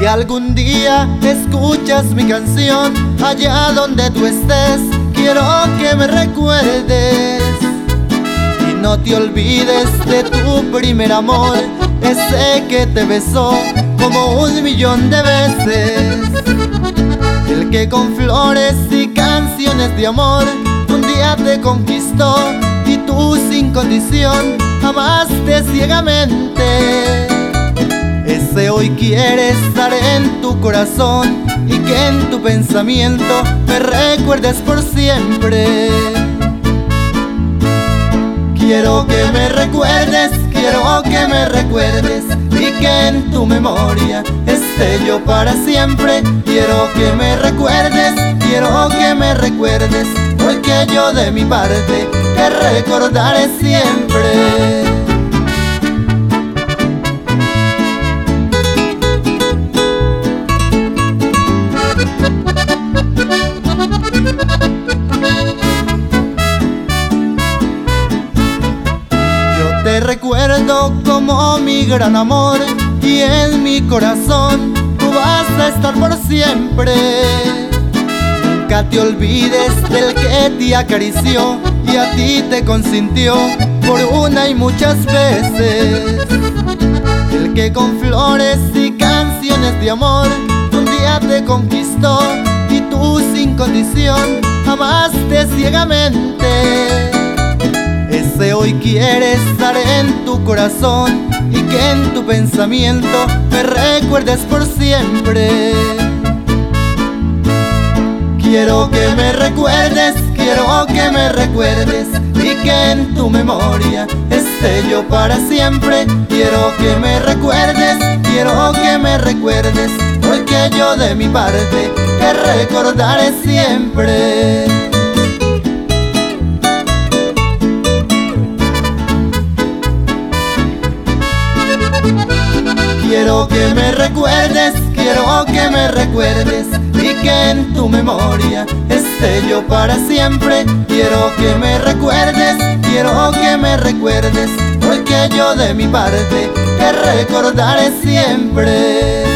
Si algún día escuchas mi canción, allá donde tú estés, quiero que me recuerdes y no te olvides de tu primer amor, ese que te besó como 1.000.000 de veces, el que con flores y canciones de amor un día te conquistó y tú sin condición amaste ciegamente. Ese hoy quiere estar en tu corazón y que en tu pensamiento me recuerdes por siempre. Quiero que me recuerdes, quiero que me recuerdes y que en tu memoria esté yo para siempre. Quiero que me recuerdes, quiero que me recuerdes, porque yo de mi parte te recordaré siempre. Te recuerdo como mi gran amor y en mi corazón tú vas a estar por siempre. Nunca te olvides del que te acarició y a ti te consintió por una y muchas veces, el que con flores y canciones de amor un día te conquistó y tú sin condición amaste ciegamente. Ese hoy quiere estar en tu corazón y que en tu pensamiento me recuerdes por siempre. Quiero que me recuerdes, quiero que me recuerdes y que en tu memoria esté yo para siempre. Quiero que me recuerdes, quiero que me recuerdes, porque yo de mi parte te recordaré siempre. Quiero que me recuerdes, quiero que me recuerdes y que en tu memoria esté yo para siempre. Quiero que me recuerdes, quiero que me recuerdes, porque yo de mi parte te recordaré siempre.